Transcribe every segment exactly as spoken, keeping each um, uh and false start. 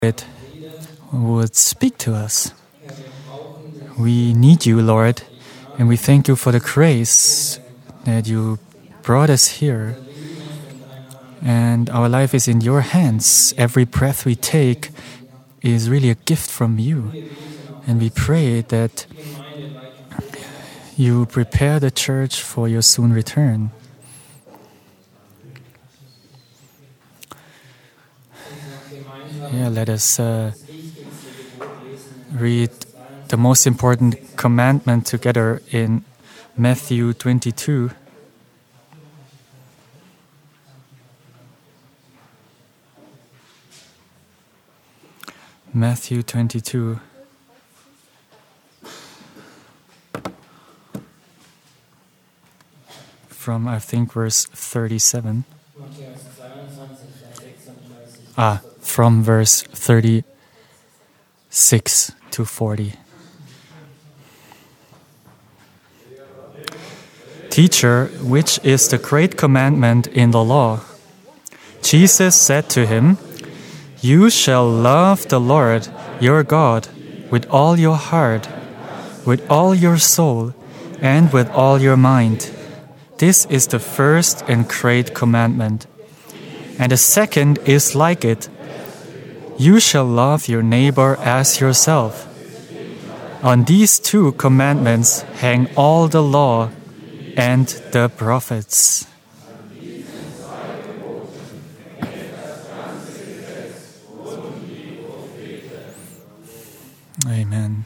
Spirit would speak to us. We need you, Lord, and we thank you for the grace that you brought us here. And our life is in your hands. Every breath we take is really a gift from you. And we pray that you prepare the church for your soon return. Yeah, let us uh, read the most important commandment together in Matthew twenty-two. Matthew twenty-two. From, I think, verse thirty-seven. Ah, from verse thirty-six to forty. Teacher, which is the great commandment in the law? Jesus said to him, You shall love the Lord your God with all your heart, with all your soul, and with all your mind. This is the first and great commandment. And the second is like it. You shall love your neighbor as yourself. On these two commandments hang all the law and the prophets. Amen.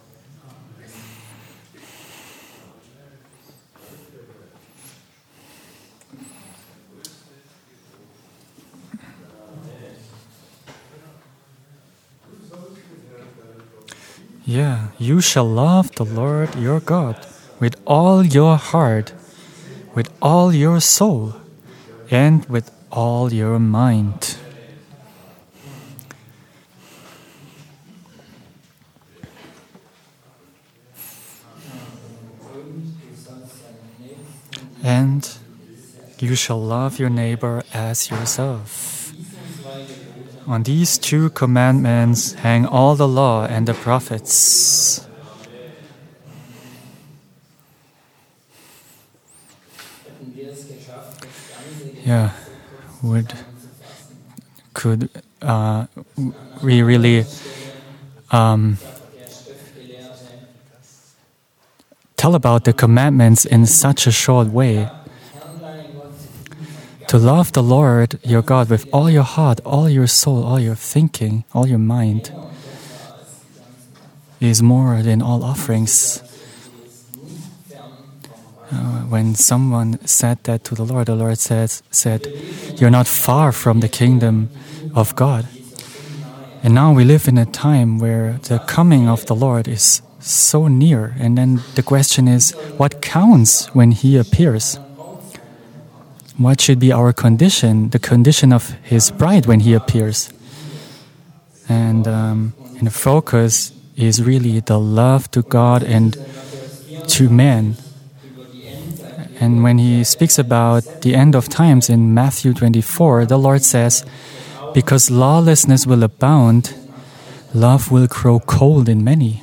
Yeah, you shall love the Lord your God with all your heart, with all your soul, and with all your mind. And you shall love your neighbor as yourself. On these two commandments hang all the law and the prophets. Yeah, would could uh, we really um, tell about the commandments in such a short way? To love the Lord your God with all your heart, all your soul, all your thinking, all your mind is more than all offerings. Uh, when someone said that to the Lord, the Lord says, said, You're not far from the kingdom of God. And now we live in a time where the coming of the Lord is so near. And then the question is, what counts when He appears? What should be our condition, the condition of His bride when He appears? And, um, and the focus is really the love to God and to man. And when He speaks about the end of times in Matthew twenty-four, the Lord says, Because lawlessness will abound, love will grow cold in many.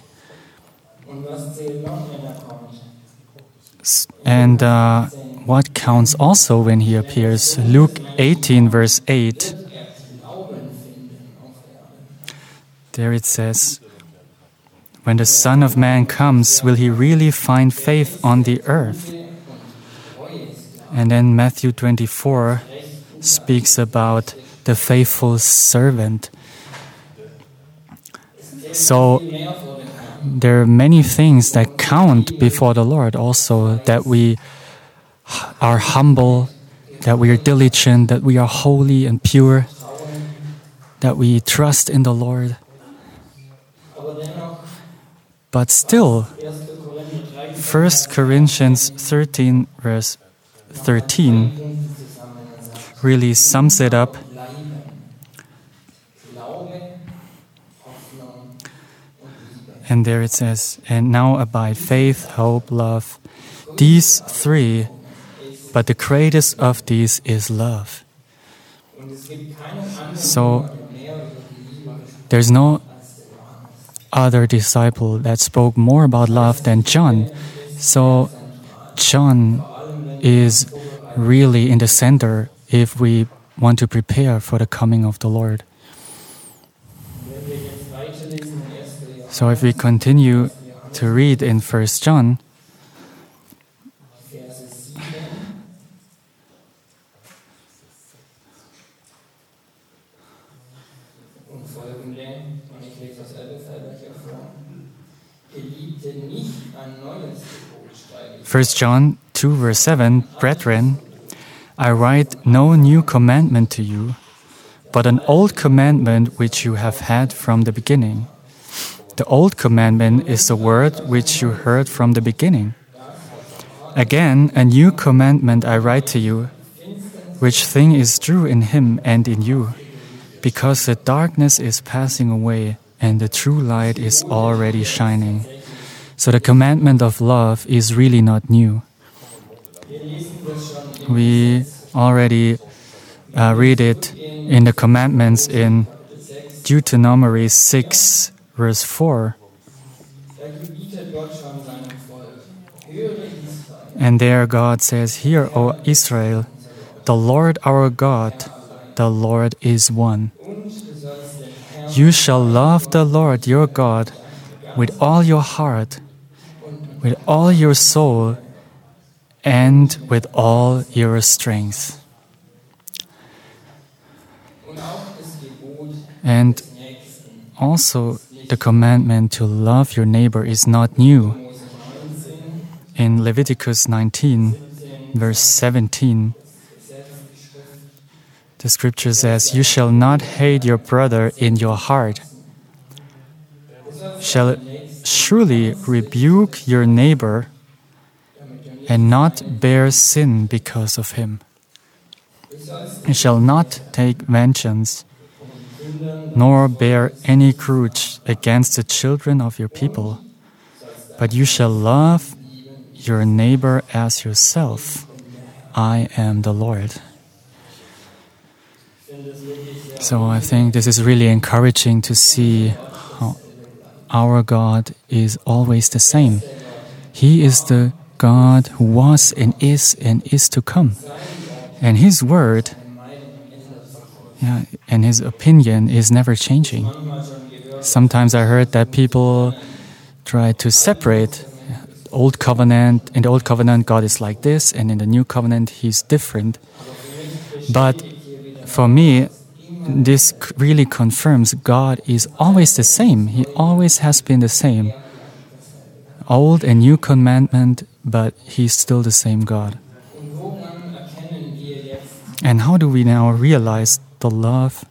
And uh, what counts also when He appears? Luke eighteen, verse eight. There it says, When the Son of Man comes, will He really find faith on the earth? And then Matthew twenty-four speaks about the faithful servant. So there are many things that count before the Lord also, that we are humble, that we are diligent, that we are holy and pure, that we trust in the Lord. But still, First Corinthians thirteen, verse thirteen, really sums it up. And there it says, And now abide faith, hope, love, these three, but the greatest of these is love. So There's no other disciple that spoke more about love than John. So John is really in the center if we want to prepare for the coming of the Lord. So if we continue to read in First John, First John two verse seven, Brethren, I write no new commandment to you, but an old commandment which you have had from the beginning. The old commandment is the word which you heard from the beginning. Again, a new commandment I write to you, which thing is true in him and in you, because the darkness is passing away and the true light is already shining. So the commandment of love is really not new. We already uh, read it in the commandments in Deuteronomy six, verse four. And there God says, Hear, O Israel, the Lord our God, the Lord is one. You shall love the Lord your God with all your heart, with all your soul, and with all your strength. And also, the commandment to love your neighbor is not new. In Leviticus nineteen, verse seventeen, the scripture says, You shall not hate your brother in your heart. Shall surely rebuke your neighbor and not bear sin because of him. You shall not take vengeance, nor bear any grudge against the children of your people, but you shall love your neighbor as yourself. I am the Lord. So I think this is really encouraging to see how our God is always the same. He is the God who was and is and is to come. And His word yeah, and His opinion is never changing. Sometimes I heard that people try to separate Old Covenant. In the Old Covenant, God is like this, and in the New Covenant, He's different. But for me, this really confirms God is always the same. He always has been the same. Old and New Commandment, but He's still the same God. And how do we now realize the love?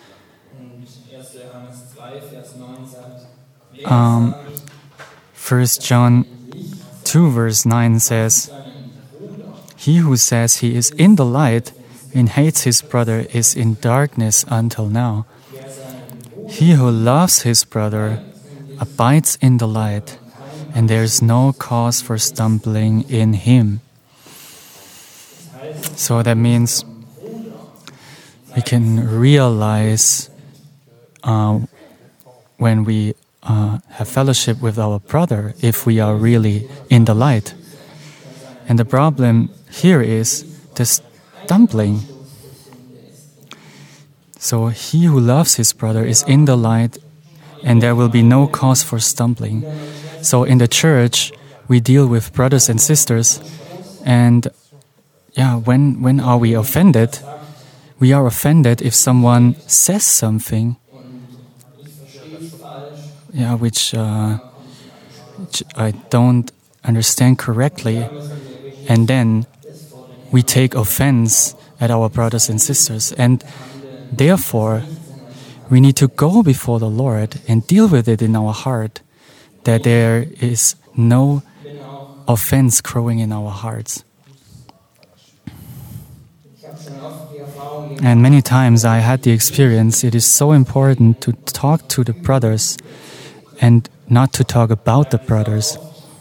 Um, First John two verse nine says, He who says he is in the light and hates his brother is in darkness until now. He who loves his brother abides in the light, and there is no cause for stumbling in him. So that means we can realize uh, when we uh, have fellowship with our brother if we are really in the light. And the problem here is the stumbling. So he who loves his brother is in the light, and there will be no cause for stumbling. So in the church, we deal with brothers and sisters, and yeah, when when are we offended? We are offended if someone says something, yeah, which, uh, which I don't understand correctly, and then we take offense at our brothers and sisters, and therefore we need to go before the Lord and deal with it in our heart, that there is no offense growing in our hearts. And many times I had the experience, it is so important to talk to the brothers and not to talk about the brothers.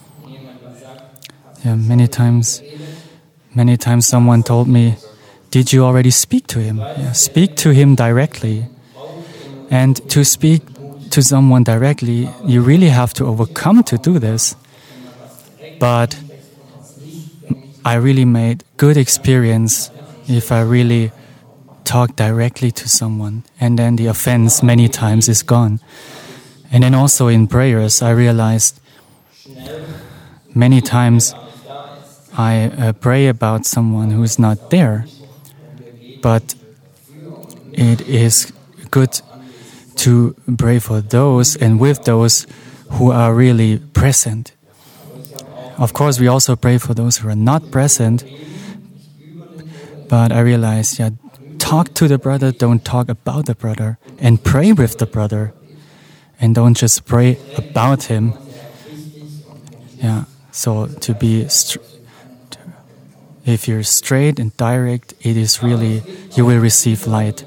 Yeah, many times, many times someone told me, did you already speak to him? Yeah, speak to him directly. And to speak to someone directly, you really have to overcome to do this. But I really made good experience if I really talk directly to someone, and then the offense many times is gone. And then also in prayers, I realized many times I uh, pray about someone who's not there, but it is good to pray for those and with those who are really present. Of course, we also pray for those who are not present, but I realized, yeah, talk to the brother, don't talk about the brother, and pray with the brother, and don't just pray about him. Yeah, so to be, str- if you're straight and direct, it is really, you will receive light.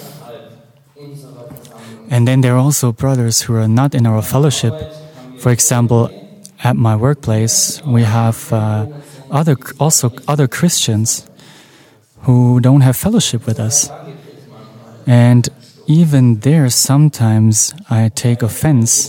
And then there are also brothers who are not in our fellowship. For example, at my workplace, we have uh, other also other Christians who don't have fellowship with us. And even there, sometimes I take offense,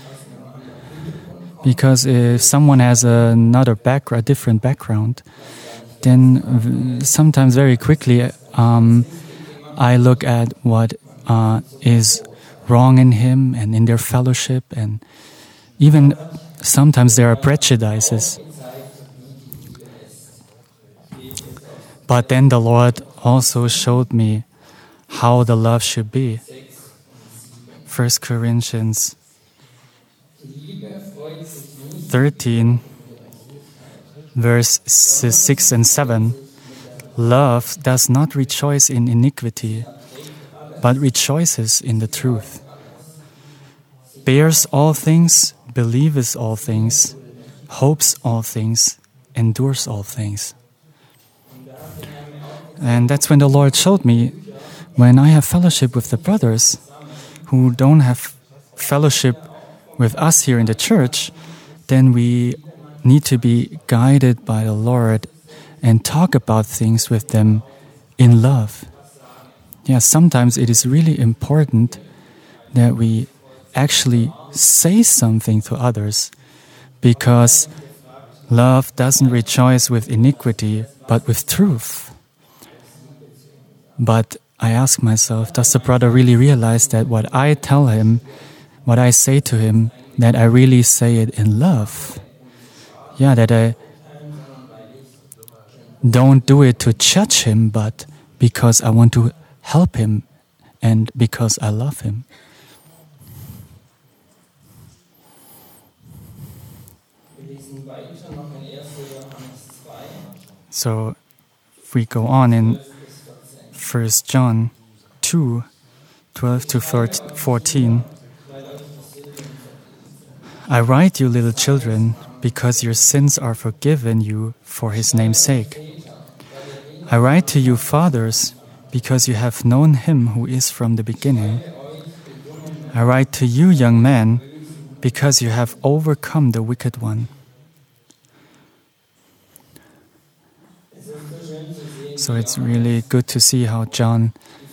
because if someone has another background, a different background, then sometimes very quickly um, I look at what uh, is wrong in him and in their fellowship, and even sometimes there are prejudices. But then the Lord also showed me how the love should be. First Corinthians thirteen, verse six and seven. Love does not rejoice in iniquity, but rejoices in the truth. Bears all things, believes all things, hopes all things, endures all things. And that's when the Lord showed me, when I have fellowship with the brothers who don't have fellowship with us here in the church, then we need to be guided by the Lord and talk about things with them in love. Yeah, sometimes it is really important that we actually say something to others, because love doesn't rejoice with iniquity, but with truth. But I ask myself, does the brother really realize that what I tell him, what I say to him, that I really say it in love? Yeah, that I don't do it to judge him, but because I want to help him and because I love him. So, if we go on in First John two, twelve to fourteen, I write you, little children, because your sins are forgiven you for his name's sake. I write to you, fathers, because you have known him who is from the beginning. I write to you, young men, because you have overcome the wicked one. So it's really good to see how John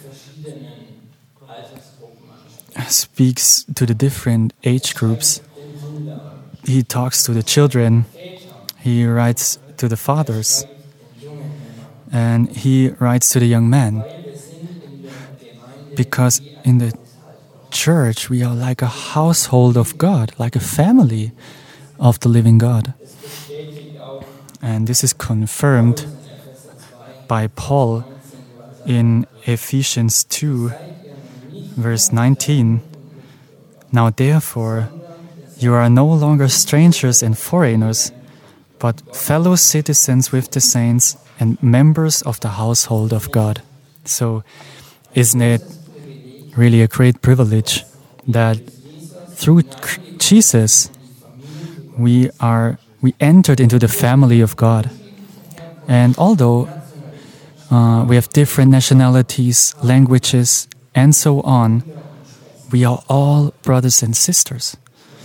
speaks to the different age groups. He talks to the children, he writes to the fathers, and he writes to the young men. Because in the church we are like a household of God, like a family of the living God. And this is confirmed by Paul in Ephesians two, verse nineteen. Now therefore, you are no longer strangers and foreigners, but fellow citizens with the saints and members of the household of God. So, isn't it really a great privilege that through Jesus we are we entered into the family of God? And although uh, we have different nationalities, languages, and so on, we are all brothers and sisters.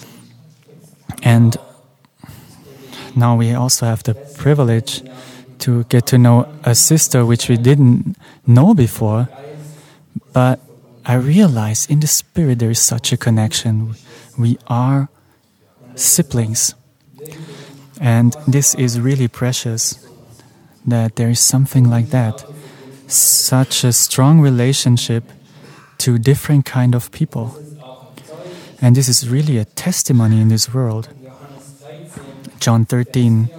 And now we also have the privilege to get to know a sister which we didn't know before. But I realize in the spirit there is such a connection. We are siblings. And this is really precious, that there is something like that. Such a strong relationship to different kind of people. And this is really a testimony in this world. John thirteen,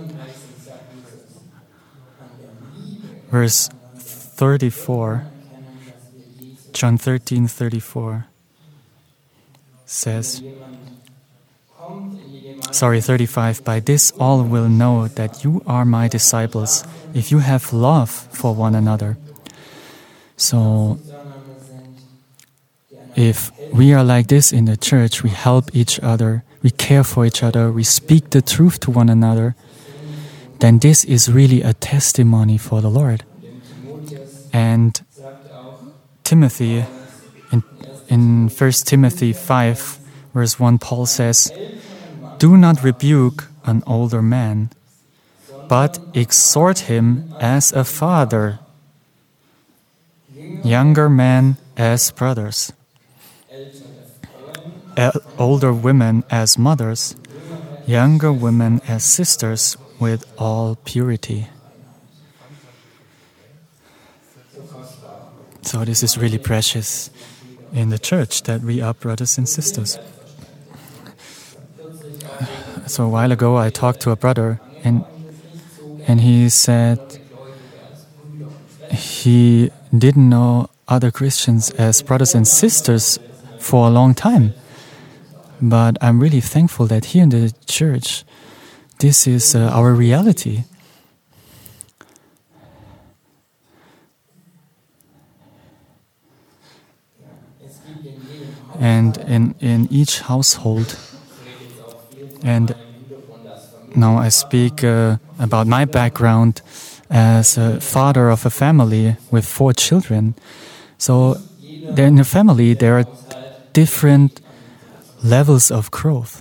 verse thirty-four. John thirteen, thirty-four says, sorry, thirty-five, by this all will know that you are my disciples, if you have love for one another. So, if we are like this in the church, we help each other, we care for each other, we speak the truth to one another, then this is really a testimony for the Lord. And Timothy, in, in First Timothy five, verse one, Paul says, do not rebuke an older man, but exhort him as a father, younger men as brothers, older women as mothers, younger women as sisters, with all purity. So this is really precious in the church, that we are brothers and sisters. So a while ago I talked to a brother, and and he said he didn't know other Christians as brothers and sisters for a long time. But I'm really thankful that here in the church, this is uh, our reality. And in, in each household, and now I speak uh, about my background as a father of a family with four children. So there in a family, there are different levels of growth.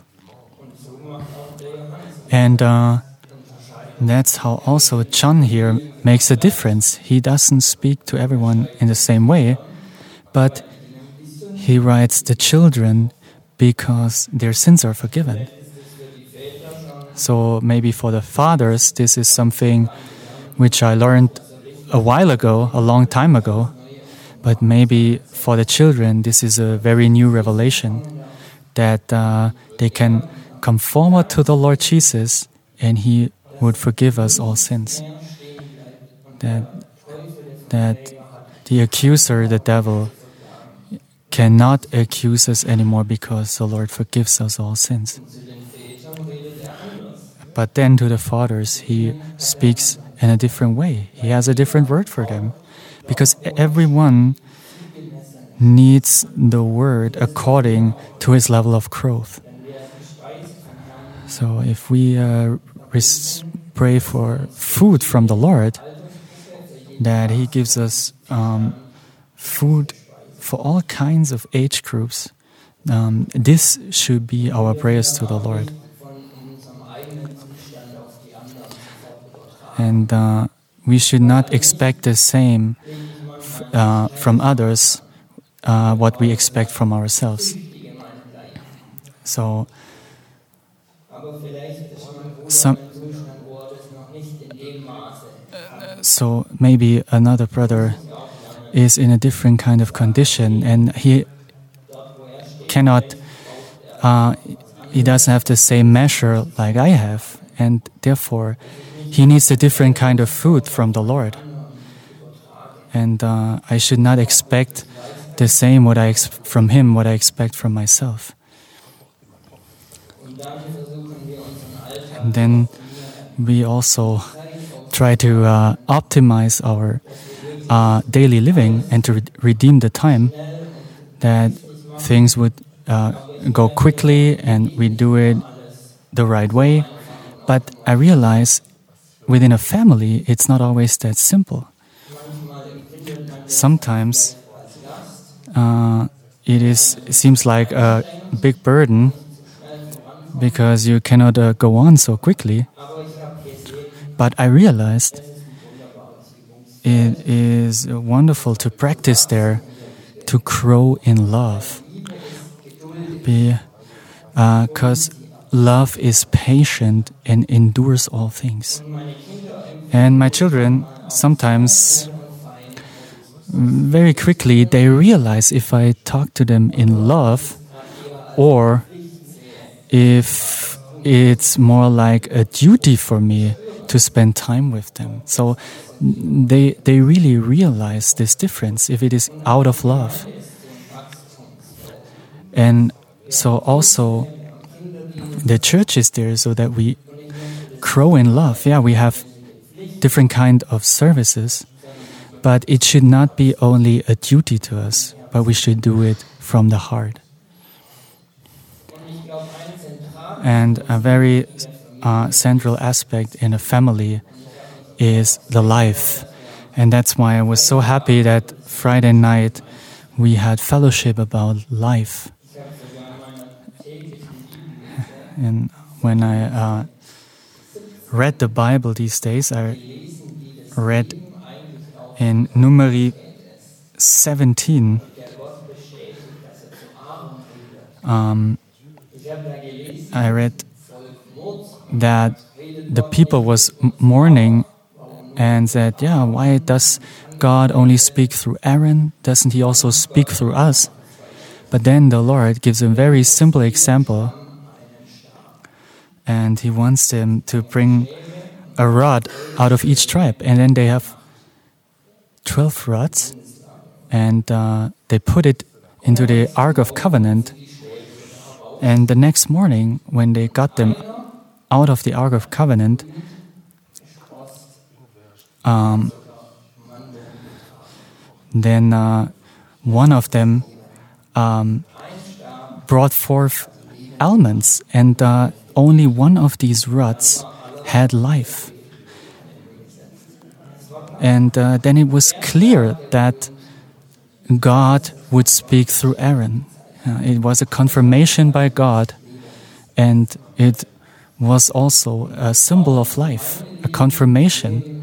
And uh, that's how also John here makes a difference. He doesn't speak to everyone in the same way, but he writes the children because their sins are forgiven. So maybe for the fathers, this is something which I learned a while ago, a long time ago. But maybe for the children, this is a very new revelation, that uh, they can come forward to the Lord Jesus and He would forgive us all sins. That, that the accuser, the devil, cannot accuse us anymore because the Lord forgives us all sins. But then to the fathers, He speaks in a different way. He has a different word for them. Because everyone needs the word according to his level of growth. So if we uh, res- pray for food from the Lord, that He gives us um, food for all kinds of age groups, um, this should be our prayers to the Lord. And uh, we should not expect the same f- uh, from others, uh, what we expect from ourselves. So, some, so maybe another brother is in a different kind of condition, and he cannot, uh, he doesn't have the same measure like I have, and therefore he needs a different kind of food from the Lord. And uh, I should not expect the same what I ex- from him, what I expect from myself. And then we also try to uh, optimize our uh, daily living and to re- redeem the time, that things would uh, go quickly and we do it the right way. But I realize within a family, it's not always that simple. Sometimes uh, it is it seems like a big burden because you cannot uh, go on so quickly. But I realized it is wonderful to practice there, to grow in love. Because uh, love is patient and endures all things. And my children sometimes, very quickly, they realize if I talk to them in love or if it's more like a duty for me to spend time with them. So they they really realize this difference if it is out of love. And so also the church is there so that we grow in love. Yeah, we have different kind of services, but it should not be only a duty to us, but we should do it from the heart. And a very uh, central aspect in a family is the life. And that's why I was so happy that Friday night we had fellowship about life. And when I uh, read the Bible these days, I read in Numeri seventeen, um, I read that the people was mourning and said, yeah, why does God only speak through Aaron? Doesn't he also speak through us? But then the Lord gives a very simple example, and he wants them to bring a rod out of each tribe, and then they have twelve rods, and uh, they put it into the Ark of Covenant. And the next morning, when they got them out of the Ark of Covenant, um, then uh, one of them um, brought forth almonds, and uh, only one of these rods had life. And uh, then it was clear that God would speak through Aaron. Uh, it was a confirmation by God, and it was also a symbol of life, a confirmation.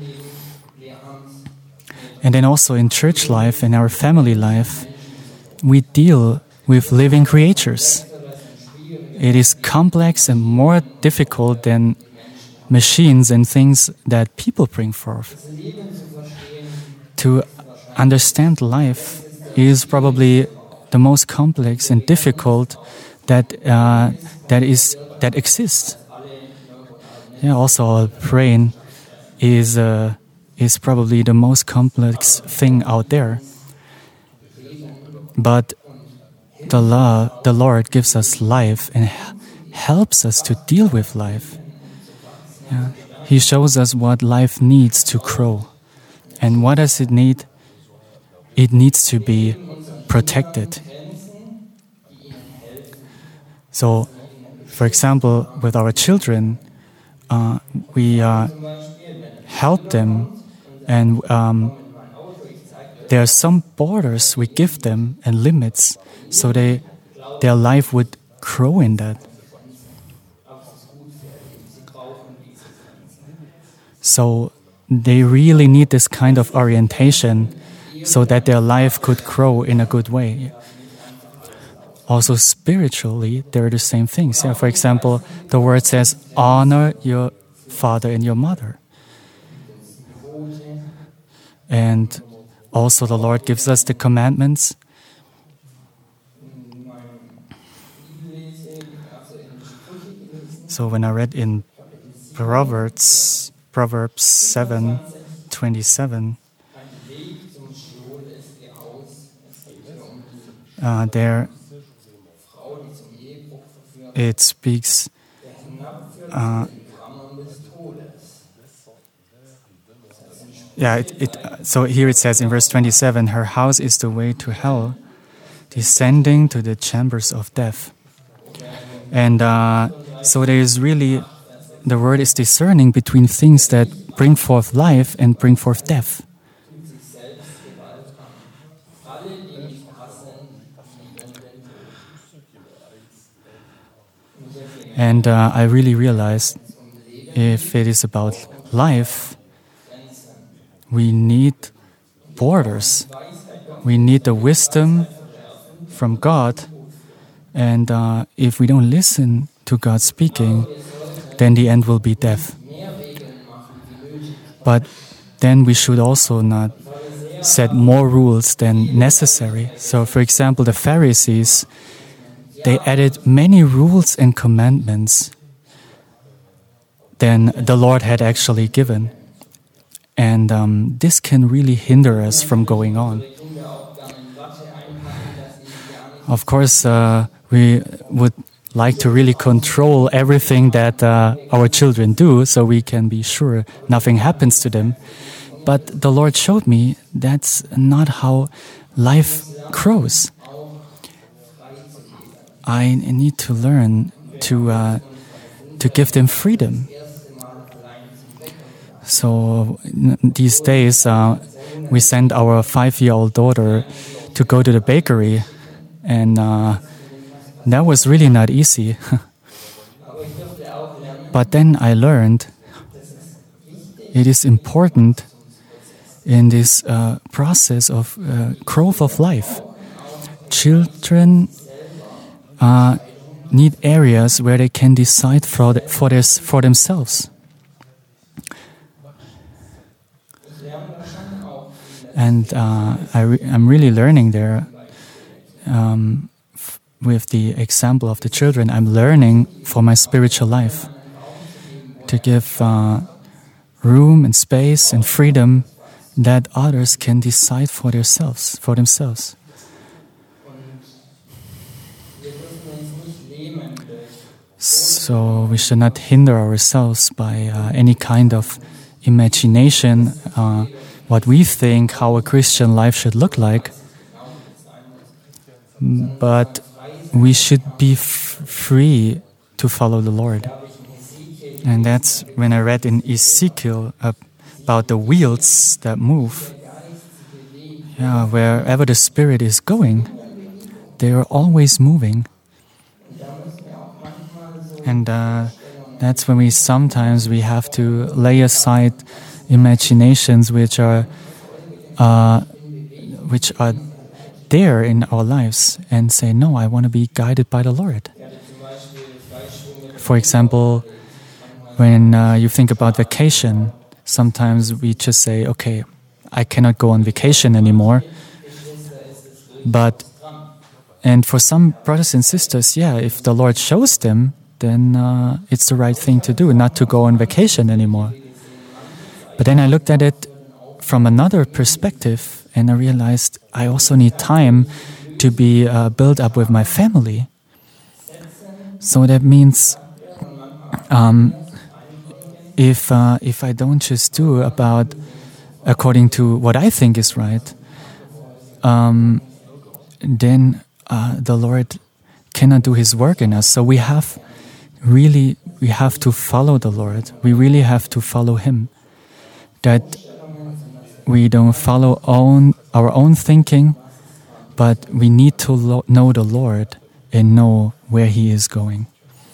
And then also in church life, in our family life, we deal with living creatures. It is complex and more difficult than machines and things that people bring forth. To understand life is probably the most complex and difficult that uh, that is that exists. Yeah, also our brain is uh, is probably the most complex thing out there. But the law, the Lord gives us life and helps us to deal with life. Yeah. He shows us what life needs to grow. And what does it need? It needs to be protected. So, for example, with our children, uh, we uh, help them, and um, there are some borders we give them and limits, so they their life would grow in that. So they really need this kind of orientation so that their life could grow in a good way. Also spiritually, they're the same things. Yeah, for example, the word says, honor your father and your mother. And also the Lord gives us the commandments. So when I read in Proverbs, Proverbs seven twenty-seven, uh, there it speaks. Uh, yeah, it, it. So here it says in verse twenty-seven, her house is the way to hell, descending to the chambers of death. And uh, so there is really. The word is discerning between things that bring forth life and bring forth death. And uh, I really realized if it is about life, we need borders. We need the wisdom from God, and uh, if we don't listen to God speaking, then the end will be death. But then we should also not set more rules than necessary. So, for example, the Pharisees, they added many rules and commandments than the Lord had actually given. And um, this can really hinder us from going on. Of course, uh, we would like to really control everything that uh, our children do so we can be sure nothing happens to them. But the Lord showed me that's not how life grows. I need to learn to uh, to give them freedom. So these days, uh, we send our five-year-old daughter to go to the bakery, and uh, that was really not easy. But then I learned it is important in this uh, process of uh, growth of life. Children uh, need areas where they can decide for, the, for, their, for themselves. And uh, I re- I'm really learning there um, f- with the example of the children. I'm learning for my spiritual life to give uh, room and space and freedom that others can decide for themselves. For themselves. So we should not hinder ourselves by uh, any kind of imagination, uh, what we think how a Christian life should look like. But we should be f- free to follow the Lord. And that's when I read in Ezekiel uh, about the wheels that move. Yeah, wherever the Spirit is going, they are always moving. And uh, that's when we sometimes we have to lay aside imaginations which are uh, which are there in our lives and say, no, I want to be guided by the Lord. For example, when uh, you think about vacation, sometimes we just say, okay, I cannot go on vacation anymore. But, and for some brothers and sisters, yeah, if the Lord shows them, then uh, it's the right thing to do, not to go on vacation anymore. But then I looked at it from another perspective, and I realized I also need time to be uh, built up with my family. So that means um, if uh, if I don't just do about according to what I think is right, um, then uh, the Lord cannot do His work in us. So we have really we have to follow the Lord. We really have to follow Him. That we don't follow own, our own thinking, but we need to lo- know the Lord and know where He is going.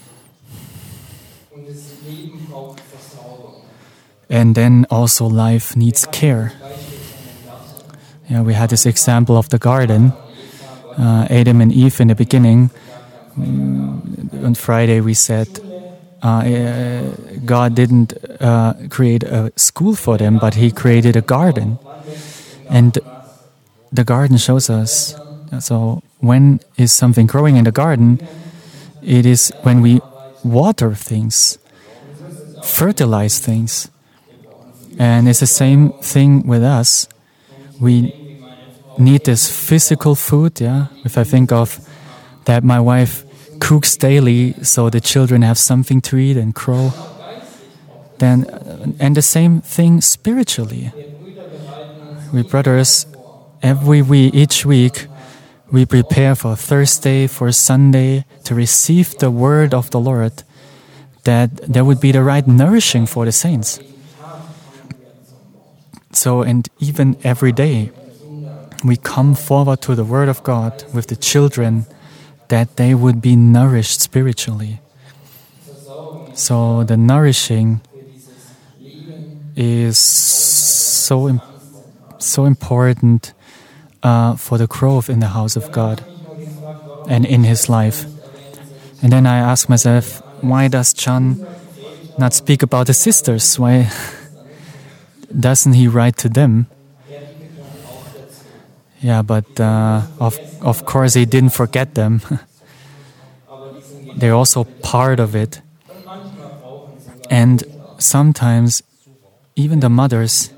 And then also life needs care. Yeah, we had this example of the garden, uh, Adam and Eve in the beginning. Mm, on Friday we said, Uh, God didn't uh, create a school for them, but He created a garden. And the garden shows us, so when is something growing in the garden? It is when we water things, fertilize things. And it's the same thing with us. We need this physical food, yeah? If I think of that my wife cooks daily so the children have something to eat and grow. Then, and the same thing spiritually. We brothers, every week, each week, we prepare for Thursday, for Sunday, to receive the word of the Lord, that there would be the right nourishing for the saints. So, and even every day, we come forward to the word of God with the children, that they would be nourished spiritually. So the nourishing is so so important uh, for the growth in the house of God. and in his life. And then I ask myself, why does John not speak about the sisters? Why doesn't he write to them? Yeah, but uh, of of course he didn't forget them. They're also part of it. And sometimes even the mothers,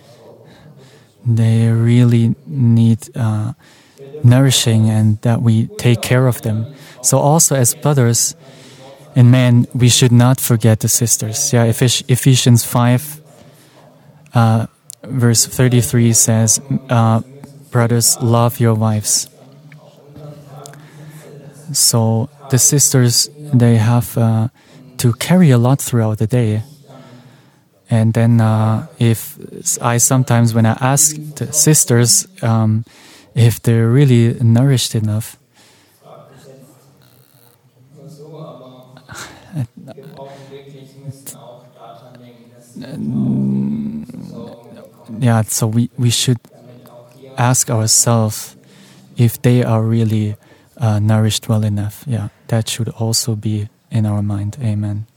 they really need uh, nourishing and that we take care of them. So also as brothers and men, we should not forget the sisters. Yeah, Ephesians five, uh, verse thirty-three says, uh, brothers, love your wives. So the sisters, they have uh, to carry a lot throughout the day. And then uh, if I sometimes, when I ask the sisters um, if they're really nourished enough, yeah, so we, we should ask ourselves if they are really uh, nourished well enough. Yeah, that should also be in our mind. Amen.